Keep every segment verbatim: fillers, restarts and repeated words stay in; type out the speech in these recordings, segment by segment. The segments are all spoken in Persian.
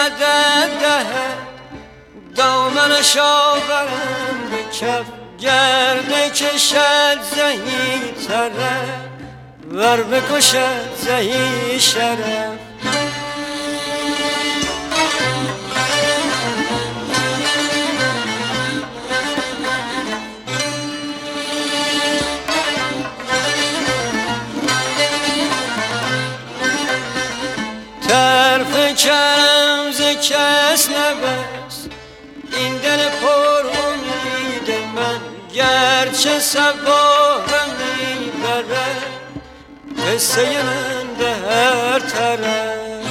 مدد دهد دامنش آورم به کف گرده کشد زهی طرف ور بکشد زهی شرف طرف کرم ز کس نبست این دل پر امید من گرچه صبارم میبرد قصه من به هر طرف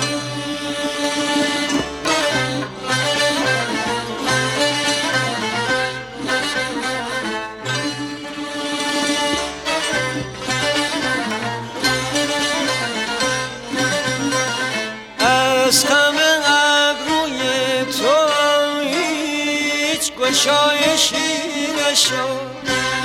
از غم ابروی تو هیچ گشایشی نشد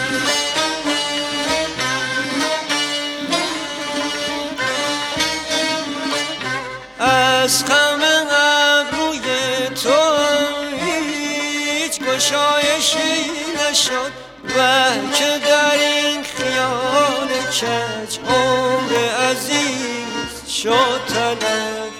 از غم ابروی تو هیچ گشایشی نشد و که در این خیال کج عمر عزیز شد تلف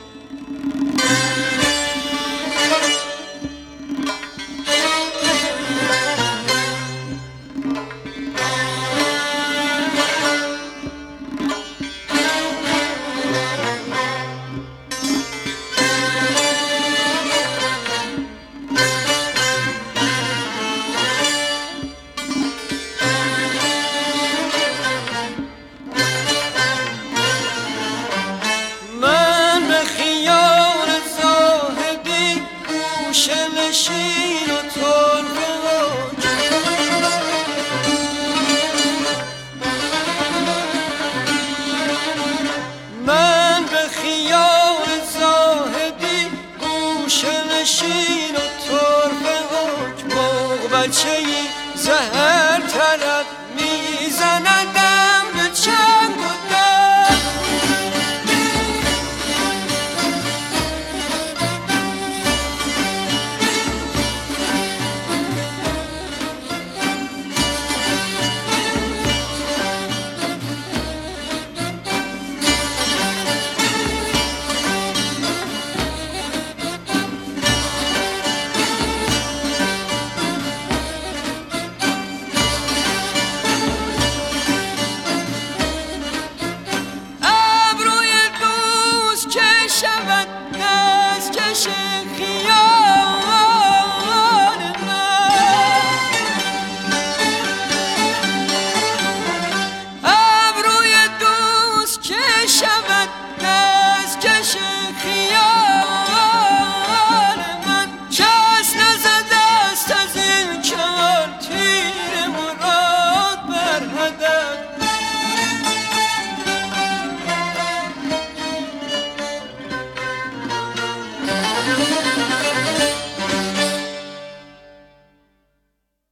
شیر و تربه من به خیال زاهدی گوشه نشین و تربه حکم بچه ای زهر طرف